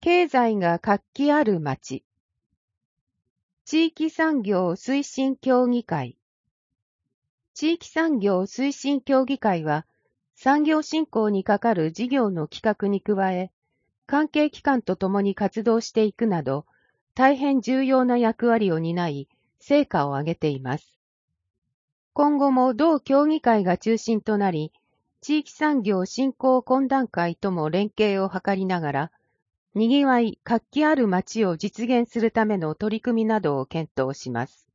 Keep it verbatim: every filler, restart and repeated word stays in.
経済が活気ある町。地域産業推進協議会。地域産業推進協議会は、産業振興にかかる事業の企画に加え、関係機関と共に活動していくなど、大変重要な役割を担い、成果を上げています。今後も同協議会が中心となり、地域産業振興懇談会とも連携を図りながら、にぎわい、活気ある町を実現するための取り組みなどを検討します。